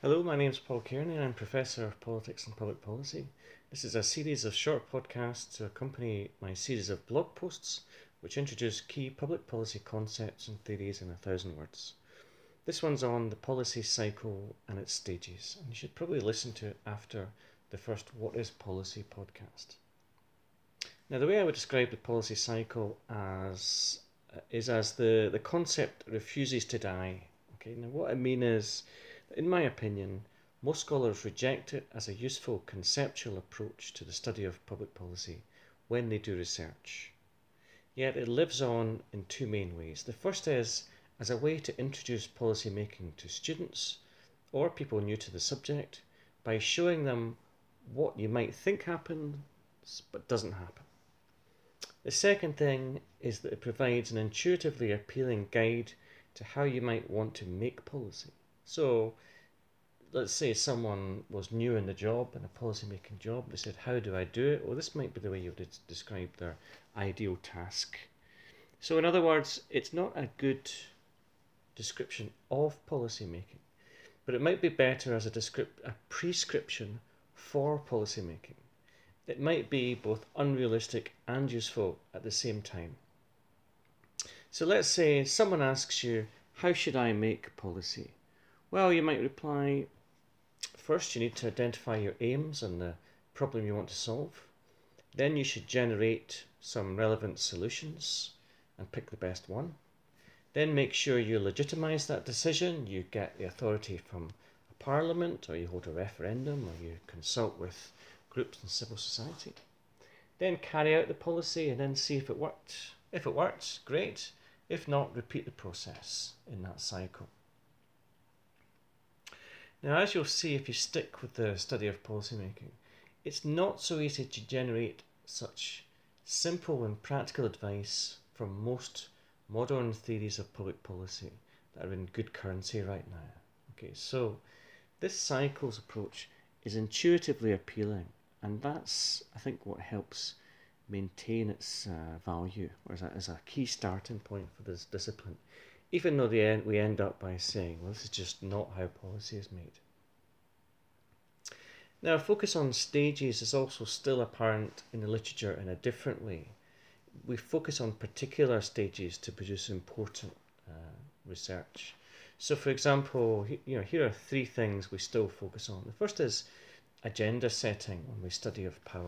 Hello, my name is Paul Kearney and I'm Professor of Politics and Public Policy. This is a series of short podcasts to accompany my series of blog posts which introduce key public policy concepts and theories in 1,000 words. This one's on the policy cycle and its stages, and you should probably listen to it after the first What is Policy podcast. Now, the way I would describe the policy cycle is as the concept refuses to die. Okay, now what I mean is, in my opinion, most scholars reject it as a useful conceptual approach to the study of public policy when they do research. Yet it lives on in two main ways. The first is as a way to introduce policy making to students or people new to the subject by showing them what you might think happens but doesn't happen. The second thing is that it provides an intuitively appealing guide to how you might want to make policy. So, let's say someone was new in the job, in a policy making job, they said, how do I do it? Well, this might be the way you would describe their ideal task. So in other words, it's not a good description of policy making, but it might be better as a prescription for policy making. It might be both unrealistic and useful at the same time. So let's say someone asks you, how should I make policy? Well, you might reply, first you need to identify your aims and the problem you want to solve. Then you should generate some relevant solutions and pick the best one. Then make sure you legitimise that decision. You get the authority from a parliament, or you hold a referendum, or you consult with groups in civil society. Then carry out the policy and then see if it worked. If it works, great. If not, repeat the process in that cycle. Now, as you'll see if you stick with the study of policymaking, it's not so easy to generate such simple and practical advice from most modern theories of public policy that are in good currency right now. Okay, so this cycles approach is intuitively appealing, and that's, I think, what helps maintain its value, or as a key starting point for this discipline, even though we end up by saying, well, this is just not how policy is made. Now, a focus on stages is also still apparent in the literature in a different way. We focus on particular stages to produce important research. So, for example, here are three things we still focus on. The first is agenda setting when we study of power.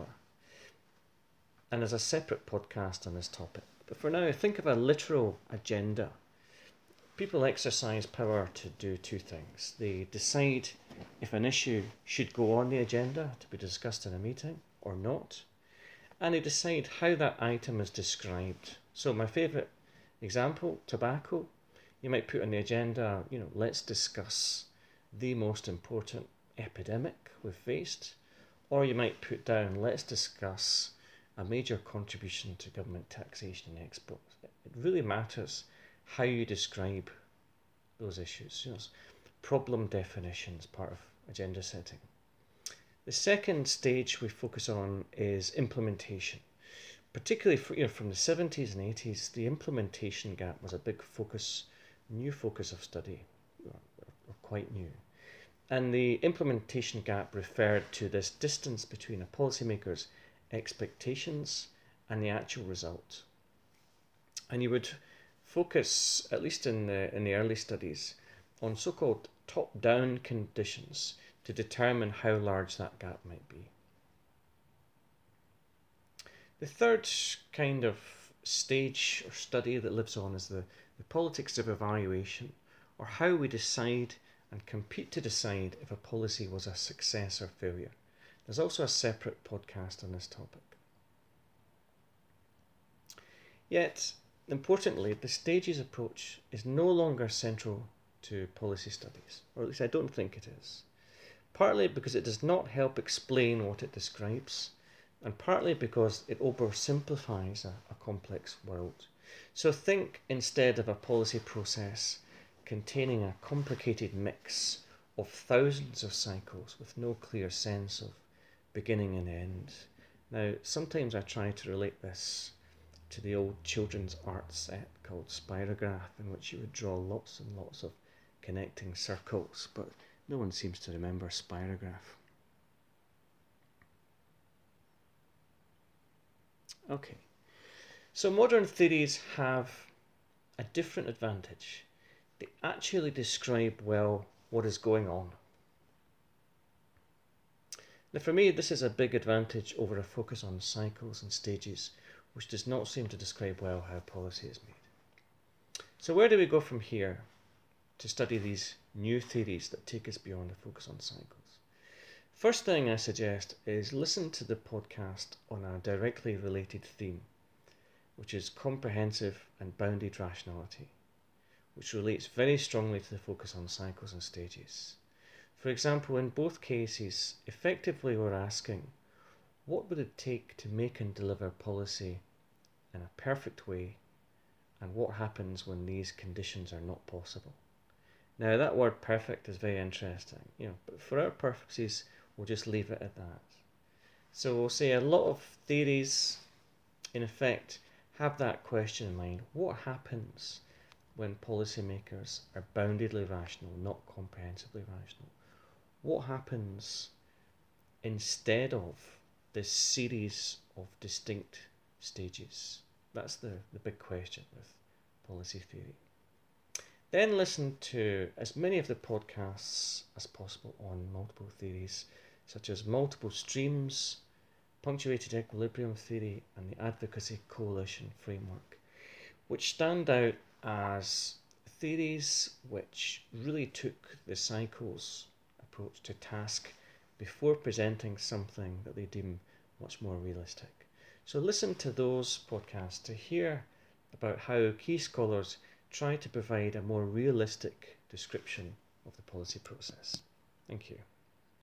And there's a separate podcast on this topic. But for now, think of a literal agenda. People exercise power to do two things. They decide if an issue should go on the agenda to be discussed in a meeting or not. And they decide how that item is described. So my favourite example, tobacco. You might put on the agenda, let's discuss the most important epidemic we've faced. Or you might put down, let's discuss a major contribution to government taxation and exports. It really matters how you describe those issues. Problem definitions, part of agenda setting. The second stage we focus on is implementation. Particularly from the 70s and 80s, the implementation gap was a big focus, new focus of study, or quite new. And the implementation gap referred to this distance between a policymaker's expectations and the actual result. And you would focus, at least in the early studies, on so-called top-down conditions to determine how large that gap might be. The third kind of stage or study that lives on is the politics of evaluation, or how we decide and compete to decide if a policy was a success or failure. There's also a separate podcast on this topic. Yet, importantly, the stages approach is no longer central to policy studies, or at least I don't think it is. Partly because it does not help explain what it describes, and partly because it oversimplifies a complex world. So think instead of a policy process containing a complicated mix of thousands of cycles with no clear sense of beginning and end. Now, sometimes I try to relate this to the old children's art set called Spirograph, in which you would draw lots and lots of connecting circles, but No one seems to remember spirograph. Okay, so modern theories have a different advantage. They actually describe well what is going on. Now for me, this is a big advantage over a focus on cycles and stages, which does not seem to describe well how policy is made. So where do we go from here to study these new theories that take us beyond a focus on cycles? First thing I suggest is listen to the podcast on a directly related theme, which is comprehensive and bounded rationality, which relates very strongly to the focus on cycles and stages. For example, in both cases, effectively we're asking, what would it take to make and deliver policy in a perfect way, and what happens when these conditions are not possible? Now that word perfect is very interesting, but for our purposes, we'll just leave it at that. So we'll say a lot of theories, in effect, have that question in mind. What happens when policymakers are boundedly rational, not comprehensively rational? What happens instead of this series of distinct stages? That's the big question with policy theory. Then listen to as many of the podcasts as possible on multiple theories, such as multiple streams, punctuated equilibrium theory, and the advocacy coalition framework, which stand out as theories which really took the cycles approach to task before presenting something that they deem much more realistic. So listen to those podcasts to hear about how key scholars try to provide a more realistic description of the policy process. Thank you.